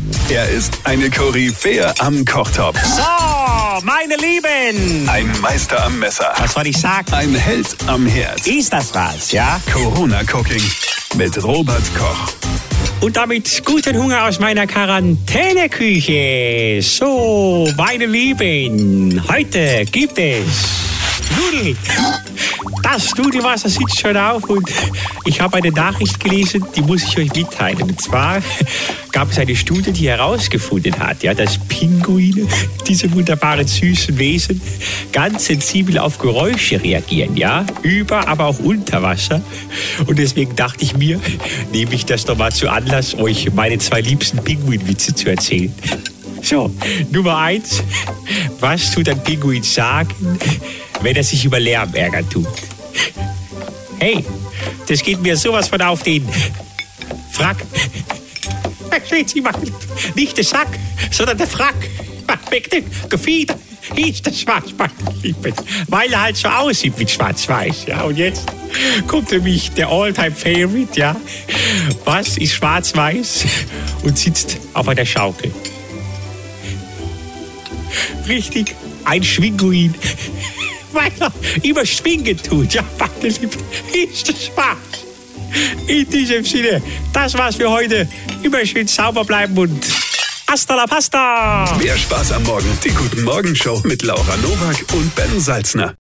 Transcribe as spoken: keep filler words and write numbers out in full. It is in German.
Er ist eine Koryphäe am Kochtopf. So, meine Lieben. Ein Meister am Messer. Was soll ich sagen? Ein Held am Herd. Ist das was, ja? Corona Cooking mit Robert Koch. Und damit guten Hunger aus meiner Quarantäneküche. So, meine Lieben, heute gibt es Nudeln. Das Nudelwasser sitzt schon auf und ich habe eine Nachricht gelesen, die muss ich euch mitteilen. Und zwar gab es eine Studie, die herausgefunden hat, ja, dass Pinguine, diese wunderbaren süßen Wesen, ganz sensibel auf Geräusche reagieren, ja, über, aber auch unter Wasser. Und deswegen dachte ich mir, nehme ich das doch mal zu Anlass, euch meine zwei liebsten Pinguinwitze zu erzählen. So, Nummer eins. Was tut ein Pinguin sagen, wenn er sich über Lärm ärgern tut? Hey, das geht mir sowas von auf den Frack. Verstehen Sie mal, nicht der Sack, sondern der Frack. Wegen dem Gefieder ist das schwarz, meine Lieben. Weil er halt so aussieht wie schwarz-weiß. Ja, und jetzt kommt für mich der All-Time-Favorite, ja. Was ist schwarz-weiß und sitzt auf einer Schaukel? Richtig, ein Schwinguin. Weil er immer schwingen tut. Ja, meine Lieben, ist das Spaß. In diesem Sinne, das war's für heute. Immer schön sauber bleiben und hasta la pasta. Mehr Spaß am Morgen. Die Guten Morgen Show mit Laura Nowak und Ben Salzner.